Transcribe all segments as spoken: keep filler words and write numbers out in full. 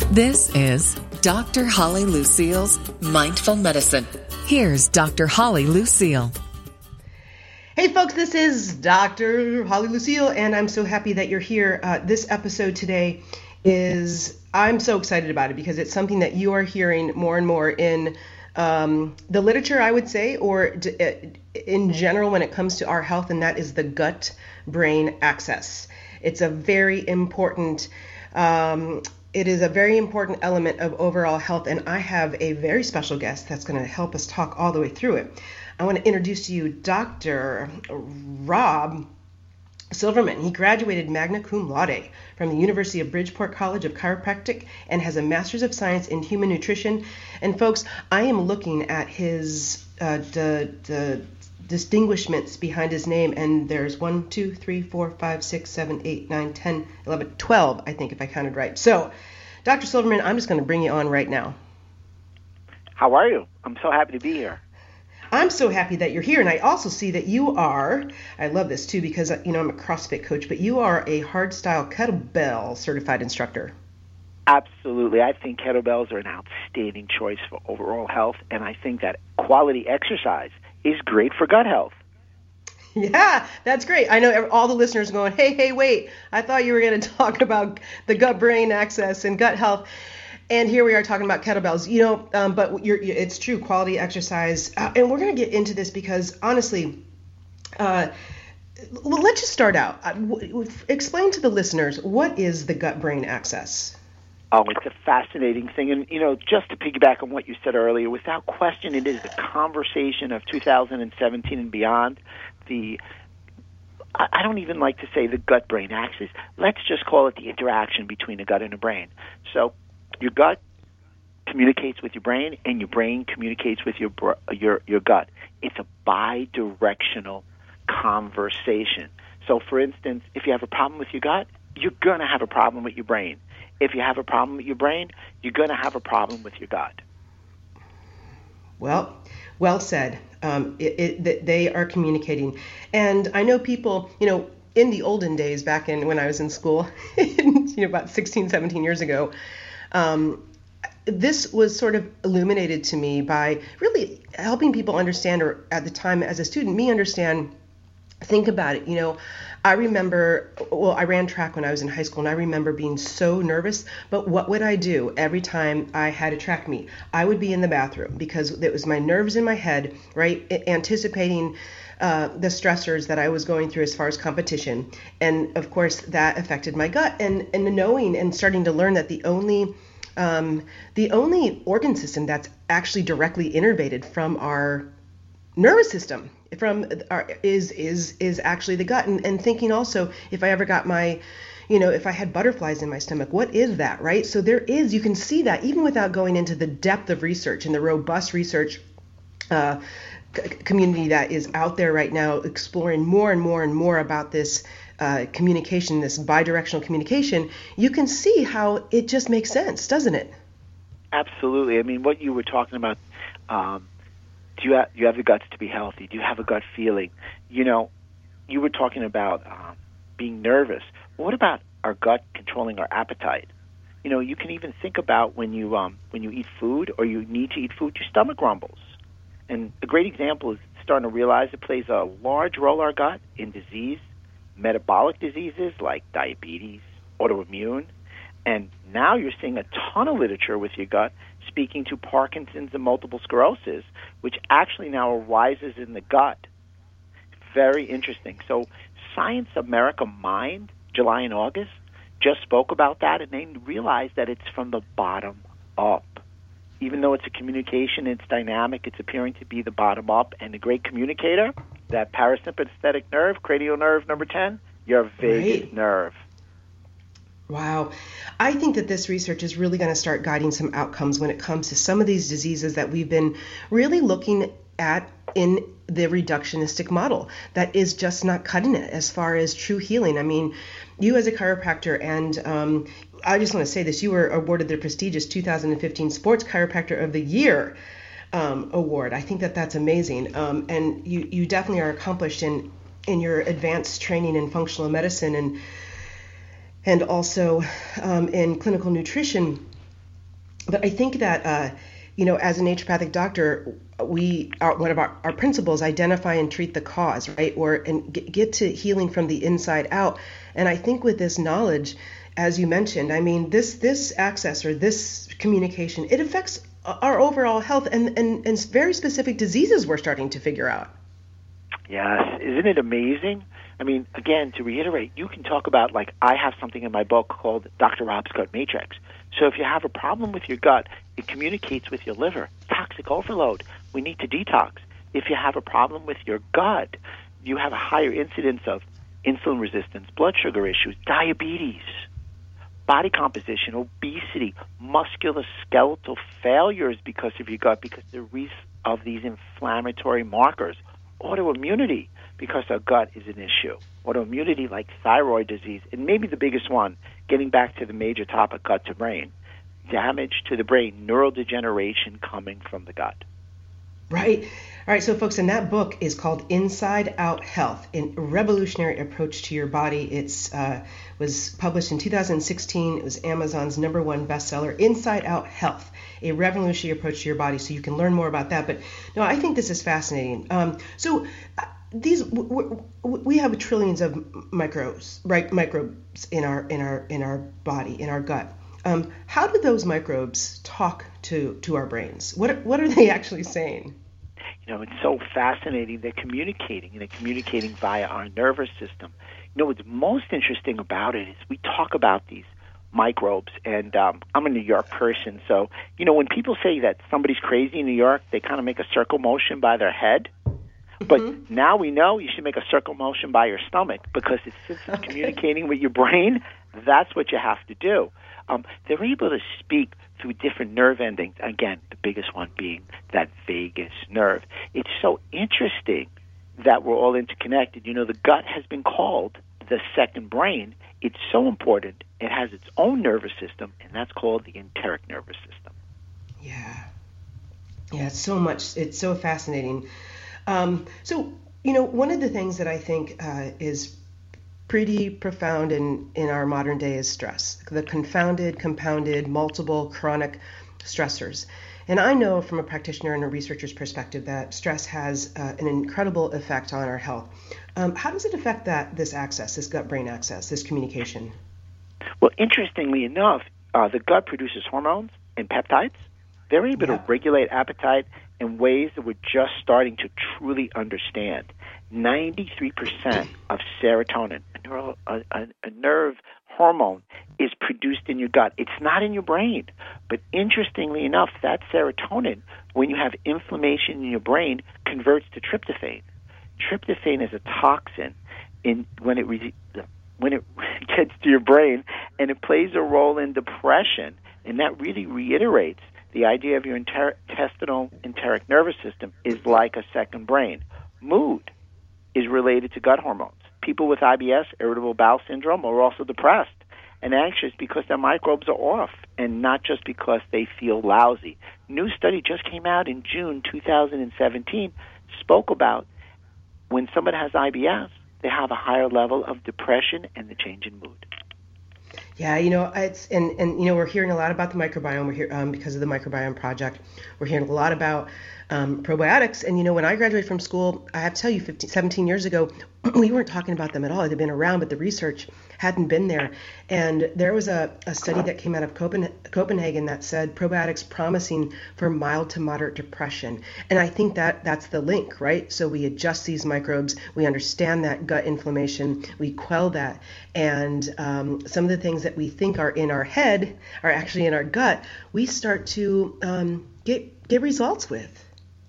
This is Doctor Holly Lucille's Mindful Medicine. Here's Doctor Holly Lucille. Hey folks, this is Doctor Holly Lucille, and I'm so happy that you're here. Uh, this episode today is, I'm so excited about it because it's something that you are hearing more and more in um, the literature, I would say, or d- in general when it comes to our health, and that is the gut-brain axis. It's a very important um, It is a very important element of overall health, and I have a very special guest that's going to help us talk all the way through it. I want to introduce to you Doctor Rob Silverman. He graduated magna cum laude from the University of Bridgeport College of Chiropractic and has a Master's of Science in Human Nutrition. And folks, I am looking at his uh, the, the distinguishments behind his name, and there's one, two, three, four, five, six, seven, eight, nine, ten, eleven, twelve, I think, if I counted right. So, Doctor Silverman, I'm just going to bring you on right now. How are you? I'm so happy to be here. I'm so happy that you're here, and I also see that you are, I love this too because, you know, I'm a CrossFit coach, but you are a hardstyle kettlebell certified instructor. Absolutely. I think kettlebells are an outstanding choice for overall health, and I think that quality exercise is great for gut health. Yeah, that's great. I know all the listeners are going, hey, hey, wait, I thought you were going to talk about the gut-brain axis and gut health. And here we are talking about kettlebells, you know, um, but you're, it's true, quality exercise. Uh, and we're going to get into this because, honestly, uh, well, let's just start out. Uh, w- explain to the listeners, what is the gut-brain axis? Oh, it's a fascinating thing. And, you know, just to piggyback on what you said earlier, without question, it is the conversation of two thousand seventeen and beyond. The I don't even like to say the gut-brain axis. Let's just call it the interaction between the gut and the brain. So your gut communicates with your brain, and your brain communicates with your your your gut. It's a bi-directional conversation. So, for instance, if you have a problem with your gut, you're going to have a problem with your brain. If you have a problem with your brain, you're going to have a problem with your gut. Well, well said. Um, it, it, they are communicating. And I know people, you know, in the olden days, back in when I was in school, you know, about sixteen, seventeen years ago, um, this was sort of illuminated to me by really helping people understand, or at the time as a student, me understand, think about it, you know. I remember, well, I ran track when I was in high school, and I remember being so nervous, but what would I do every time I had a track meet? I would be in the bathroom because it was my nerves in my head, right, anticipating uh, the stressors that I was going through as far as competition. And, of course, that affected my gut. And, and knowing and starting to learn that the only um, the only organ system that's actually directly innervated from our nervous system from our, is is is actually the gut. And, and thinking also, if I ever got my, you know, if I had butterflies in my stomach, what is that, right? So there is, you can see that even without going into the depth of research and the robust research uh, c- community that is out there right now, exploring more and more and more about this uh, communication, this bidirectional communication. You can see how it just makes sense, doesn't it? Absolutely. I mean, what you were talking about, um, Do you, have, do you have the guts to be healthy? Do you have a gut feeling? You know, you were talking about um, being nervous. What about our gut controlling our appetite? You know, you can even think about when you um, when you eat food or you need to eat food, your stomach rumbles. And a great example is starting to realize it plays a large role, our gut, in disease, metabolic diseases like diabetes, autoimmune. And now you're seeing a ton of literature with your gut speaking to Parkinson's and multiple sclerosis, which actually now arises in the gut. Very interesting. So Science America Mind, July and August, just spoke about that, and they realized that it's from the bottom up. Even though it's a communication, it's dynamic, it's appearing to be the bottom up. And the great communicator, that parasympathetic nerve, cranial nerve number ten, your vagus right. nerve. Wow. I think that this research is really going to start guiding some outcomes when it comes to some of these diseases that we've been really looking at in the reductionistic model that is just not cutting it as far as true healing. I mean, you as a chiropractor, and um, I just want to say this, you were awarded the prestigious two thousand fifteen Sports Chiropractor of the Year um, award. I think that that's amazing. Um, and you, you definitely are accomplished in, in your advanced training in functional medicine and and also um, in clinical nutrition. but I think that, uh, you know, as a naturopathic doctor, we are, one of our, our principles, identify and treat the cause, right? Or and get, get to healing from the inside out. And I think with this knowledge, as you mentioned, I mean, this this access or this communication, it affects our overall health and, and, and very specific diseases we're starting to figure out. Yes. Isn't it amazing? I mean, again, to reiterate, you can talk about, like, I have something in my book called Doctor Rob's Gut Matrix. So if you have a problem with your gut, it communicates with your liver. Toxic overload. We need to detox. If you have a problem with your gut, you have a higher incidence of insulin resistance, blood sugar issues, diabetes, body composition, obesity, musculoskeletal failures because of your gut, because the risk of these inflammatory markers, autoimmunity, because our gut is an issue. Autoimmunity like thyroid disease, and maybe the biggest one, getting back to the major topic, gut to brain, damage to the brain, neurodegeneration coming from the gut. Right. All right. So, folks, and that book is called Inside Out Health, a revolutionary approach to your body. It's uh, was published in two thousand sixteen. It was Amazon's number one bestseller, Inside Out Health, a revolutionary approach to your body. So you can learn more about that. But no, I think this is fascinating. Um, so uh, these w- w- we have trillions of microbes, right? Microbes in our in our in our body, in our gut. Um, how do those microbes talk to, to our brains? What what are they actually saying? You know, it's so fascinating. They're communicating, and they're communicating via our nervous system. You know, what's most interesting about it is we talk about these microbes, and um, I'm a New York person, so, you know, when people say that somebody's crazy in New York, they kind of make a circle motion by their head. But mm-hmm. now we know you should make a circle motion by your stomach, because it's, since it's okay. communicating with your brain, that's what you have to do. Um, they're able to speak through different nerve endings. Again, the biggest one being that vagus nerve. It's so interesting that we're all interconnected. You know, the gut has been called the second brain. It's so important. It has its own nervous system, and that's called the enteric nervous system. Yeah. Yeah, it's so much. It's so fascinating. Um, so, you know, one of the things that I think uh, is pretty profound in, in our modern day is stress, the confounded, compounded, multiple chronic stressors. And I know from a practitioner and a researcher's perspective that stress has uh, an incredible effect on our health. Um, how does it affect that this access, this gut-brain access, this communication? Well, interestingly enough, uh, the gut produces hormones and peptides. They're able yeah. to regulate appetite in ways that we're just starting to truly understand. ninety-three percent of serotonin, a, neuro, a, a, a nerve hormone, is produced in your gut. It's not in your brain. But interestingly enough, that serotonin, when you have inflammation in your brain, converts to tryptophan. Tryptophan is a toxin in when it re, when it gets to your brain, and it plays a role in depression. And that really reiterates the idea of your inter- intestinal enteric nervous system is like a second brain. Mood is related to gut hormones. People with I B S, irritable bowel syndrome, are also depressed and anxious because their microbes are off, and not just because they feel lousy. New study just came out in June two thousand seventeen, spoke about when someone has I B S, they have a higher level of depression and the change in mood. Yeah, you know, it's and, and you know, we're hearing a lot about the microbiome. We're here um, because of the Microbiome Project. We're hearing a lot about um, probiotics. And you know, when I graduated from school, I have to tell you, fifteen, seventeen years ago, we weren't talking about them at all. They'd been around, but the research hadn't been there. And there was a, a study that came out of Copen- Copenhagen that said probiotics promising for mild to moderate depression. And I think that that's the link, right? So we adjust these microbes, we understand that gut inflammation, we quell that. And um, some of the things that we think are in our head are actually in our gut, we start to um, get get results with.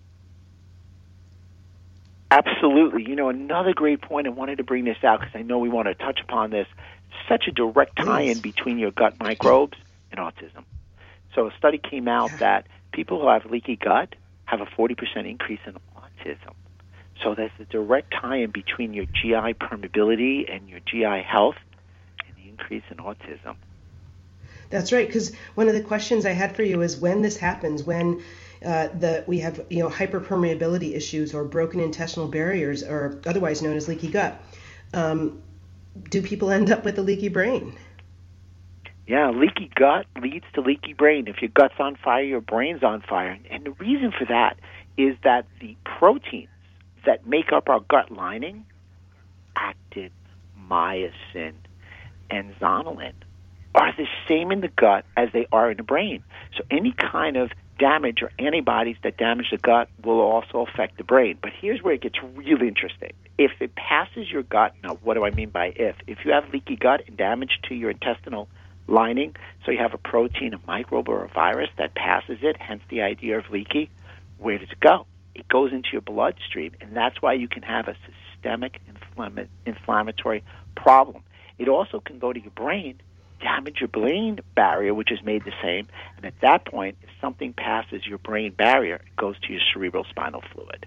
Absolutely. You know, another great point, I wanted to bring this out because I know we want to touch upon this, such a direct tie-in between your gut microbes and autism. So a study came out yeah. that people who have leaky gut have a forty percent increase in autism. So there's a direct tie-in between your G I permeability and your G I health and the increase in autism. That's right, because one of the questions I had for you is when this happens, when uh, the we have you know hyperpermeability issues or broken intestinal barriers, or otherwise known as leaky gut. Um, do people end up with a leaky brain? Yeah, leaky gut leads to leaky brain. If your gut's on fire, your brain's on fire. And the reason for that is that the proteins that make up our gut lining, actin, myosin, and zonulin, are the same in the gut as they are in the brain. So any kind of damage or antibodies that damage the gut will also affect the brain. But here's where it gets really interesting. If it passes your gut, now what do I mean by if? If you have leaky gut and damage to your intestinal lining, so you have a protein, a microbe, or a virus that passes it, hence the idea of leaky, where does it go? It goes into your bloodstream, and that's why you can have a systemic inflama- inflammatory problem. It also can go to your brain, damage your brain barrier, which is made the same, and at that point, if something passes your brain barrier, it goes to your cerebral spinal fluid.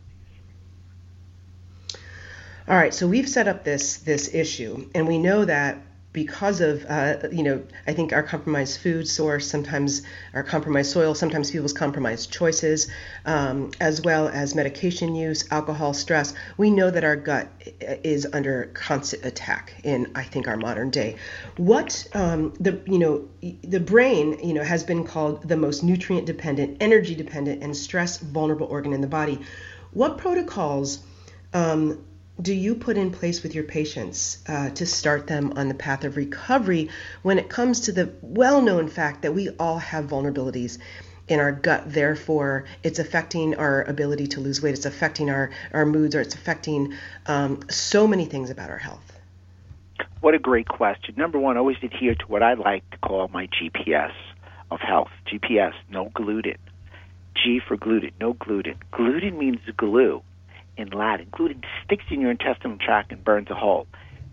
All right, so we've set up this this issue, and we know that because of, uh, you know, I think our compromised food source, sometimes our compromised soil, sometimes people's compromised choices, um, as well as medication use, alcohol, stress, we know that our gut is under constant attack in, I think, our modern day. What, um, the, you know, the brain, you know, has been called the most nutrient dependent, energy dependent, and stress vulnerable organ in the body. What protocols um, do you put in place with your patients uh, to start them on the path of recovery when it comes to the well-known fact that we all have vulnerabilities in our gut? Therefore, it's affecting our ability to lose weight, it's affecting our, our moods, or it's affecting um, so many things about our health. What a great question. Number one, always adhere to what I like to call my G P S of health. G P S, no gluten. G for gluten, no gluten. Gluten means glue. In Latin, gluten sticks in your intestinal tract and burns a hole.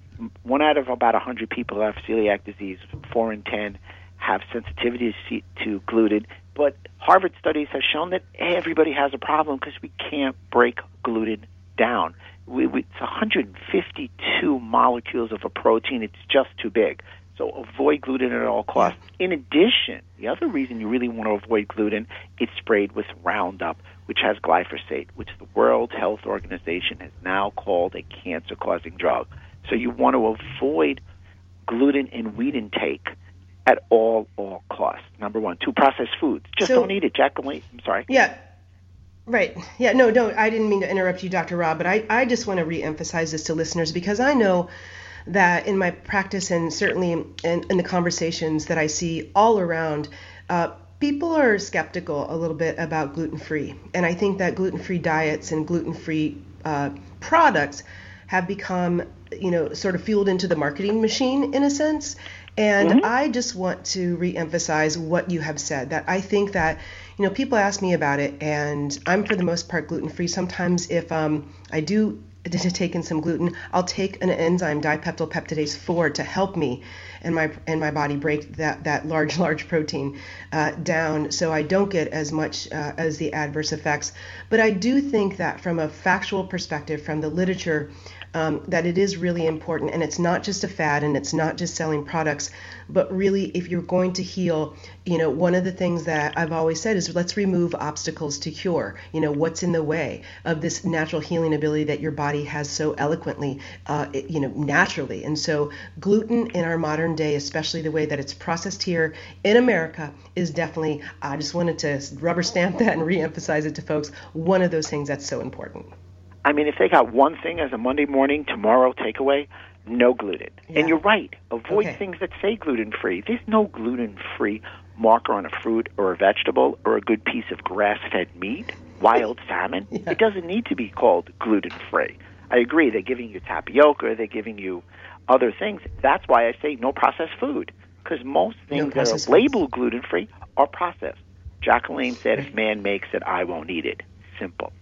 One out of about one hundred people who have celiac disease, four in ten have sensitivity to gluten. But Harvard studies have shown that everybody has a problem because we can't break gluten down. We, we, it's one hundred fifty-two molecules of a protein. It's just too big. So avoid gluten at all costs. In addition, the other reason you really want to avoid gluten, it's sprayed with Roundup, which has glyphosate, which the World Health Organization has now called a cancer-causing drug. So you want to avoid gluten and wheat intake at all, all costs. Number one. Two, processed foods. Just so, don't eat it. Jacqueline, I'm sorry. Yeah. Right. Yeah, no, no, I didn't mean to interrupt you, Doctor Rob, but I, I just want to reemphasize this to listeners because I know that in my practice and certainly in, in the conversations that I see all around, uh, people are skeptical a little bit about gluten-free. And I think that gluten-free diets and gluten-free uh, products have become, you know, sort of fueled into the marketing machine in a sense. And mm-hmm. I just want to reemphasize what you have said, that I think that, you know, people ask me about it and I'm for the most part gluten-free. Sometimes if um, I do to take in some gluten, I'll take an enzyme dipeptidase four to help me and my and my body break that, that large, large protein uh, down so I don't get as much uh, as the adverse effects. But I do think that from a factual perspective, from the literature, um, that it is really important, and it's not just a fad and it's not just selling products, but really if you're going to heal, you know, one of the things that I've always said is let's remove obstacles to cure. You know, what's in the way of this natural healing ability that your body has so eloquently, uh, you know, naturally. And so gluten in our modern day, especially the way that it's processed here in America, is definitely, I just wanted to rubber stamp that and reemphasize it to folks, one of those things that's so important. I mean, if they got one thing as a Monday morning, tomorrow takeaway, no gluten. Yeah. And you're right. Avoid okay. things that say gluten-free. There's no gluten-free marker on a fruit or a vegetable or a good piece of grass-fed meat, wild salmon. Yeah. It doesn't need to be called gluten-free. I agree. They're giving you tapioca. They're giving you other things. That's why I say no processed food, because most things no that are labeled gluten-free are processed. Jacqueline said, if man makes it, I won't eat it. Simple.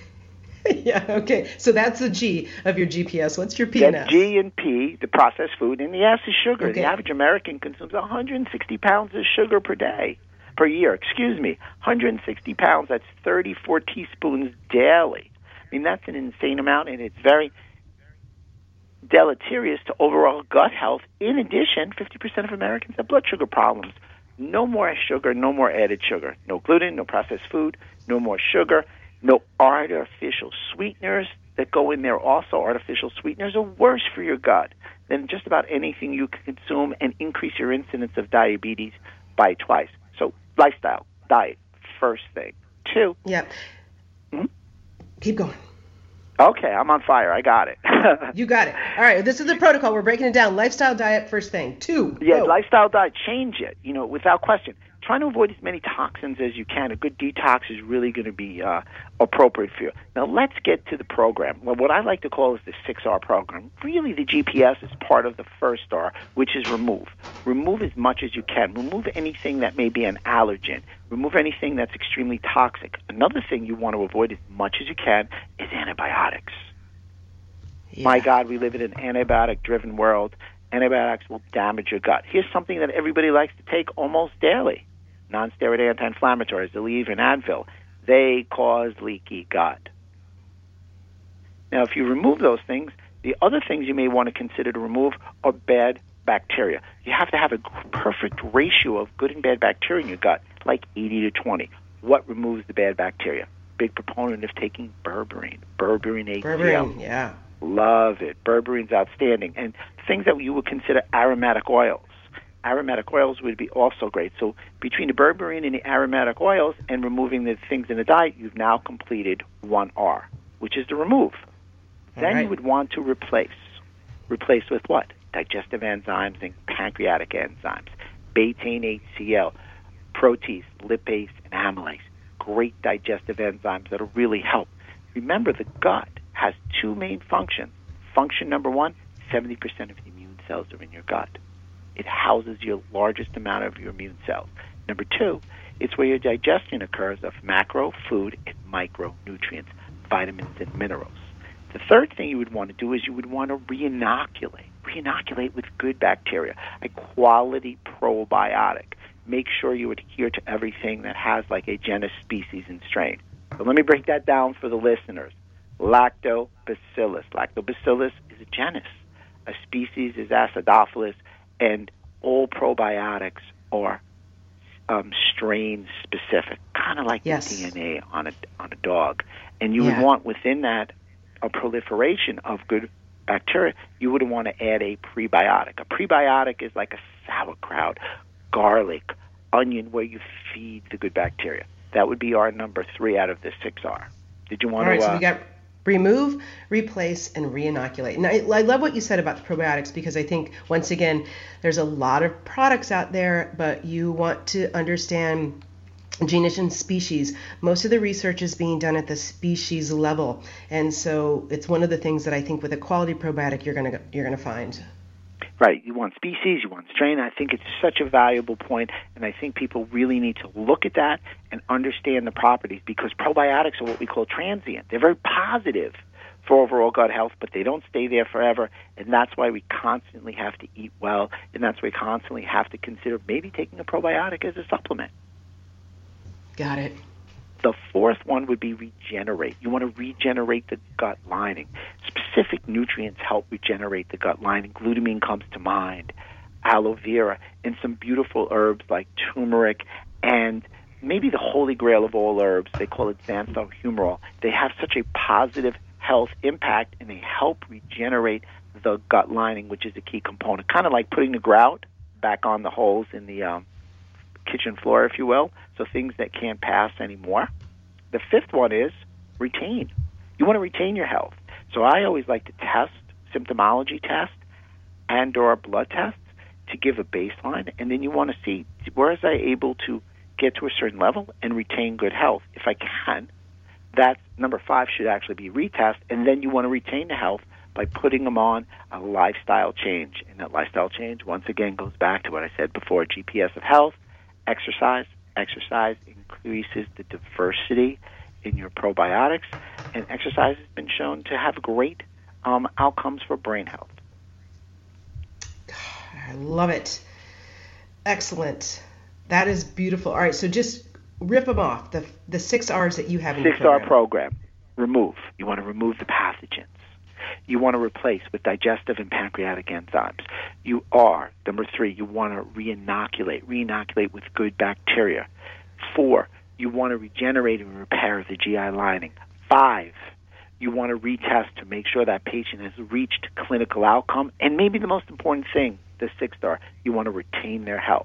Yeah, okay. So that's the G of your G P S. What's your P and S? G and P, the processed food, and the S is sugar. Okay. The average American consumes one hundred sixty pounds of sugar per day, per year, excuse me. one hundred sixty pounds, that's thirty-four teaspoons daily. I mean, that's an insane amount, and it's very deleterious to overall gut health. In addition, fifty percent of Americans have blood sugar problems. No more sugar, no more added sugar. No gluten, no processed food, no more sugar. No artificial sweeteners that go in there. Also, artificial sweeteners are worse for your gut than just about anything you can consume and increase your incidence of diabetes by twice. So lifestyle, diet, first thing. Two. Yeah. Hmm? Keep going. Okay, I'm on fire. I got it. You got it. All right, this is the protocol. We're breaking it down. Lifestyle, diet, first thing. Two. Yeah, go. lifestyle, diet, change it, you know, without question. Trying to avoid as many toxins as you can. A good detox is really going to be uh, appropriate for you. Now, let's get to the program. Well, what I like to call is the six R program. Really, the G P S is part of the first R, which is remove. Remove as much as you can. Remove anything that may be an allergen. Remove anything that's extremely toxic. Another thing you want to avoid as much as you can is antibiotics. Yeah. My God, we live in an antibiotic-driven world. Antibiotics will damage your gut. Here's something that everybody likes to take almost daily. Non-steroid anti-inflammatories, Aleve and Advil. They cause leaky gut. Now, if you remove those things, the other things you may want to consider to remove are bad bacteria. You have to have a perfect ratio of good and bad bacteria in your gut, like eighty to twenty. What removes the bad bacteria? Big proponent of taking berberine. Berberine H C l. Berberine, yeah. Love it. Berberine's outstanding. And things that you would consider aromatic oils. Aromatic oils would be also great. So between the berberine and the aromatic oils and removing the things in the diet, you've now completed one R, which is to remove. All then right. you would want to replace. Replace with what? Digestive enzymes and pancreatic enzymes. Betaine H C l, protease, lipase, and amylase. Great digestive enzymes that will really help. Remember, the gut has two main functions. Function number one, seventy percent of the immune cells are in your gut. It houses your largest amount of your immune cells. Number two, it's where your digestion occurs of macro, food, and micronutrients, vitamins, and minerals. The third thing you would want to do is you would want to reinoculate. Reinoculate with good bacteria, a quality probiotic. Make sure you adhere to everything that has like a genus, species, and strain. So let me break that down for the listeners. Lactobacillus. Lactobacillus is a genus. A species is Acidophilus, and all probiotics are um, strain-specific, kind of like yes. the D N A on a, on a dog. And you yeah. would want within that a proliferation of good bacteria. You would want to add a prebiotic. A prebiotic is like a sauerkraut, garlic, onion, where you feed the good bacteria. That would be our number three out of the six R. Did you want All right, to... Uh, so we got remove, replace, and reinoculate. And I, I love what you said about the probiotics, because I think, once again, there's a lot of products out there, but you want to understand genus and species. Most of the research is being done at the species level. And so it's one of the things that I think with a quality probiotic you're going to you're going to find. Right. You want species, you want strain. I think it's such a valuable point, and I think people really need to look at that and understand the properties, because probiotics are what we call transient. They're very positive for overall gut health, but they don't stay there forever, and that's why we constantly have to eat well, and that's why we constantly have to consider maybe taking a probiotic as a supplement. Got it. The fourth one would be regenerate. You want to regenerate the gut lining. Specific nutrients help regenerate the gut lining. Glutamine comes to mind, aloe vera, and some beautiful herbs like turmeric, and maybe the holy grail of all herbs. They call it xanthohumerol. They have such a positive health impact, and they help regenerate the gut lining, which is a key component. Kind of like putting the grout back on the holes in the um, kitchen floor, if you will, so things that can't pass anymore. The fifth one is retain. You want to retain your health. So I always like to test, symptomology test, and or blood tests to give a baseline, and then you want to see, where is I able to get to a certain level and retain good health? If I can, that number five should actually be retest, and then you want to retain the health by putting them on a lifestyle change. And that lifestyle change, once again, goes back to what I said before, G P S of health, exercise. Exercise increases the diversity in your probiotics, and exercise has been shown to have great um, outcomes for brain health. I love it. Excellent. That is beautiful. All right, so just rip them off, the the six R's that you have in your program. Six R program. Remove. You want to remove the pathogens. You want to replace with digestive and pancreatic enzymes. You are, number three, you want to reinoculate. Reinoculate with good bacteria. Four, you want to regenerate and repair the G I lining. Five, you want to retest to make sure that patient has reached clinical outcome. And maybe the most important thing, the sixth star, you want to retain their health.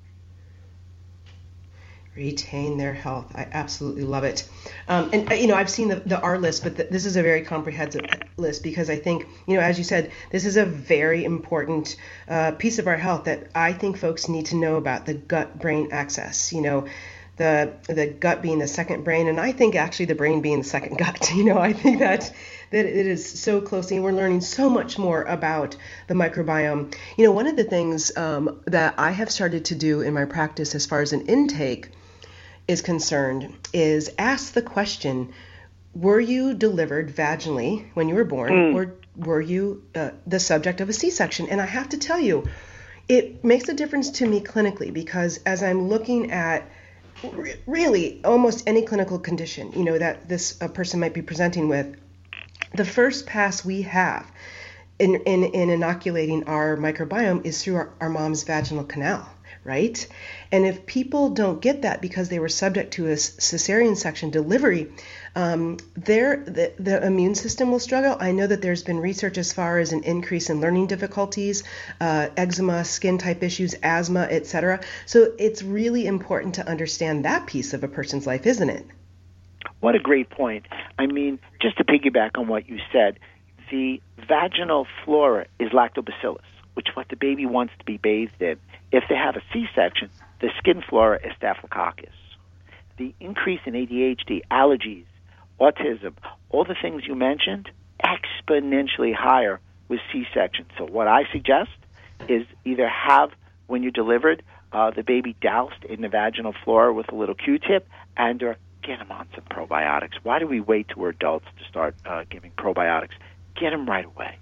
Retain their health. I absolutely love it. Um, and, you know, I've seen the, the R list, but the, this is a very comprehensive list because I think, you know, as you said, this is a very important uh, piece of our health that I think folks need to know about, the gut-brain axis, you know, the the gut being the second brain, and I think actually the brain being the second gut. You know, I think that that it is so closely, and we're learning so much more about the microbiome. You know, one of the things um, that I have started to do in my practice as far as an intake is concerned is ask the question, were you delivered vaginally when you were born, mm. or were you uh, the subject of a C-section? And I have to tell you, it makes a difference to me clinically because as I'm looking at re- really almost any clinical condition, you know, that this uh, person might be presenting with, the first pass we have in, in, in inoculating our microbiome is through our, our mom's vaginal canal. Right? And if people don't get that because they were subject to a cesarean section delivery, um, their the, the immune system will struggle. I know that there's been research as far as an increase in learning difficulties, uh, eczema, skin type issues, asthma, et cetera. So it's really important to understand that piece of a person's life, isn't it? What a great point. I mean, just to piggyback on what you said, the vaginal flora is lactobacillus, which is what the baby wants to be bathed in. If they have a C-section, the skin flora is Staphylococcus. The increase in A D H D, allergies, autism, all the things you mentioned, exponentially higher with C-section. So what I suggest is either have, when you're delivered, uh, the baby doused in the vaginal flora with a little Q-tip and or get them on some probiotics. Why do we wait till we're adults to start uh, giving probiotics? Get them right away.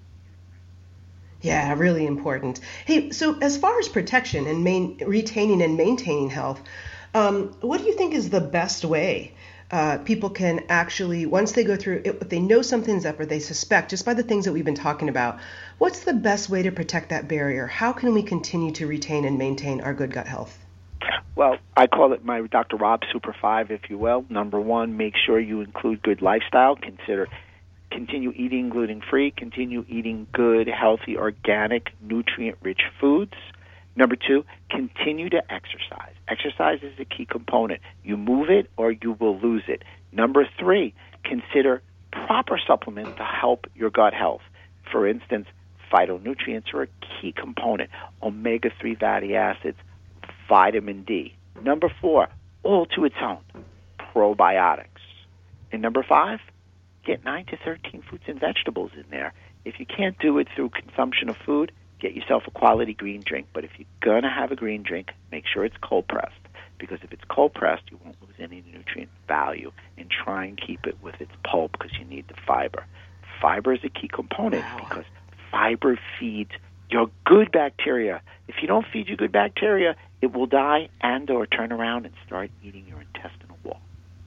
Yeah, really important. Hey, so as far as protection and main, retaining and maintaining health, um, what do you think is the best way uh, people can actually, once they go through, if they know something's up or they suspect, just by the things that we've been talking about, what's the best way to protect that barrier? How can we continue to retain and maintain our good gut health? Well, I call it my Doctor Rob Super Five, if you will. Number one, make sure you include good lifestyle. Consider Continue eating gluten-free, continue eating good, healthy, organic, nutrient-rich foods. Number two, continue to exercise. Exercise is a key component. You move it or you will lose it. Number three, consider proper supplements to help your gut health. For instance, phytonutrients are a key component. omega three fatty acids, vitamin D. Number four, all to its own, probiotics. And number five, get nine to thirteen fruits and vegetables in there. If you can't do it through consumption of food, get yourself a quality green drink. But if you're going to have a green drink, make sure it's cold-pressed. Because if it's cold-pressed, you won't lose any nutrient value. And try and keep it with its pulp because you need the fiber. Fiber is a key component wow. because fiber feeds your good bacteria. If you don't feed your good bacteria, it will die and or turn around and start eating your intestinal wall.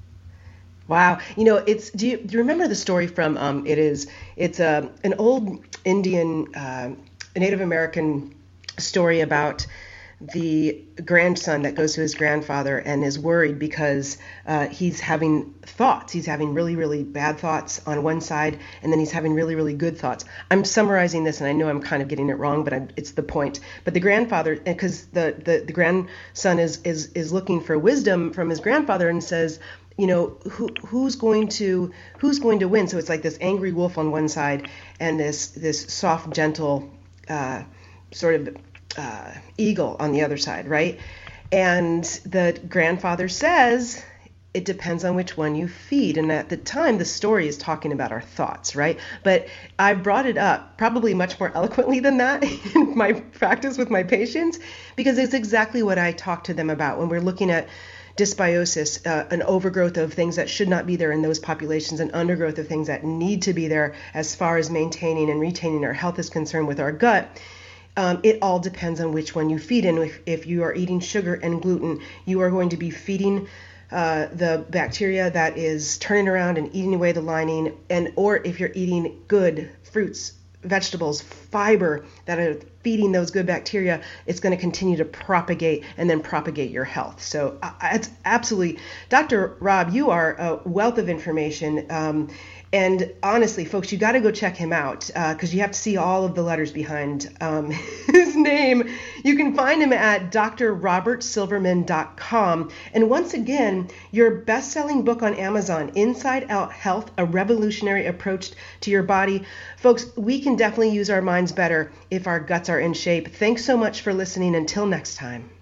Wow, you know, it's. Do you, do you remember the story from? Um, it is. It's a an old Indian, uh, Native American story about the grandson that goes to his grandfather and is worried because uh, he's having thoughts. He's having really, really bad thoughts on one side, and then he's having really, really good thoughts. I'm summarizing this, and I know I'm kind of getting it wrong, but I'm, it's the point. But the grandfather, because the, the the grandson is is is looking for wisdom from his grandfather and says, you know, who who's going to who's going to win? So it's like this angry wolf on one side and this this soft, gentle uh, sort of uh, eagle on the other side, right? And the grandfather says it depends on which one you feed. And at the time, the story is talking about our thoughts, right? But I brought it up probably much more eloquently than that in my practice with my patients, because it's exactly what I talk to them about when we're looking at dysbiosis, uh, an overgrowth of things that should not be there in those populations, an undergrowth of things that need to be there as far as maintaining and retaining our health is concerned with our gut. Um, it all depends on which one you feed. And if, if you are eating sugar and gluten, you are going to be feeding uh, the bacteria that is turning around and eating away the lining. And or if you're eating good fruits, vegetables, fiber that are feeding those good bacteria, it's going to continue to propagate and then propagate your health. So uh, it's absolutely, Doctor Rob, you are a wealth of information. Um, And honestly, folks, you got to go check him out because uh, you have to see all of the letters behind um, his name. You can find him at d r robert silverman dot com. And once again, your best-selling book on Amazon, Inside Out Health, A Revolutionary Approach to Your Body. Folks, we can definitely use our minds better if our guts are in shape. Thanks so much for listening. Until next time.